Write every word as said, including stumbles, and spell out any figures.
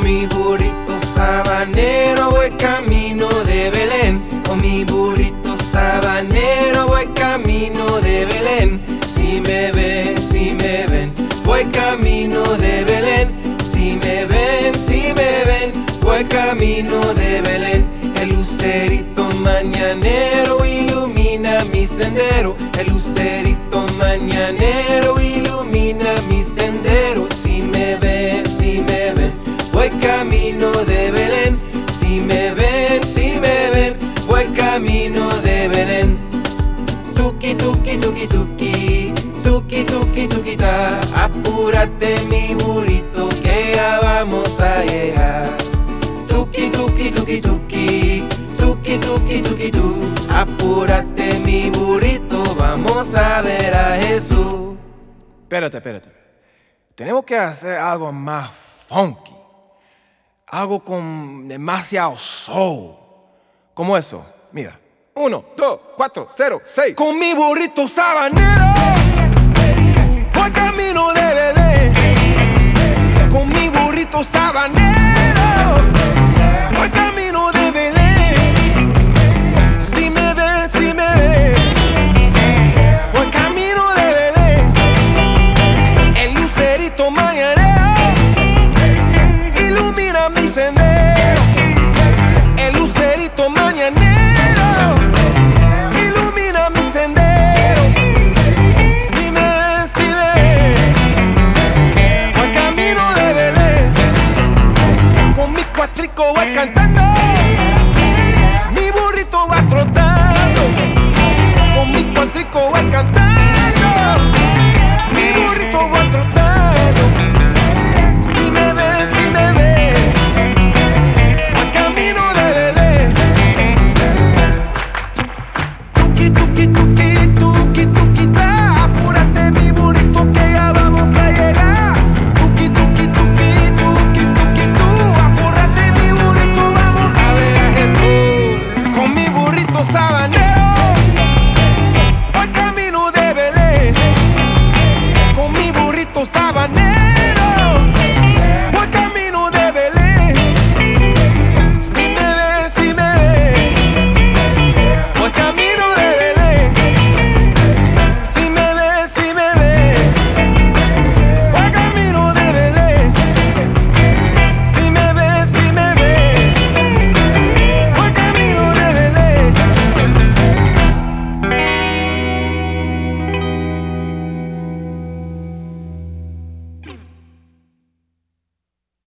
mi burrito sabanero voy camino de Belén. Con mi burrito sabanero voy camino de Belén. Si me ven, si me ven, voy camino de Belén. Si me ven, si me ven, voy camino de Belén. El lucerito mañanero ilumina mi sendero. El lucerito mañanero ilumina mi sendero. Si me ven, si me ven, voy camino de Belén. Si me ven, si me ven, voy camino de Belén. Tuki, tuki, tuki, tuki, tuki, tuki, tuki, ta. Apúrate mi burrito que ya vamos a llegar. Tuki, tuki, tuki, tuki, tuki, tuki, tuki, tu. Apúrate mi burrito, vamos a ver a Jesús. Espérate, espérate. Tenemos que hacer algo más funky. Algo con demasiado soul. ¿Cómo eso? Mira. Uno, dos, cuatro, cero, seis. Con mi burrito sabanero voy camino de Belén. Con mi burrito sabanero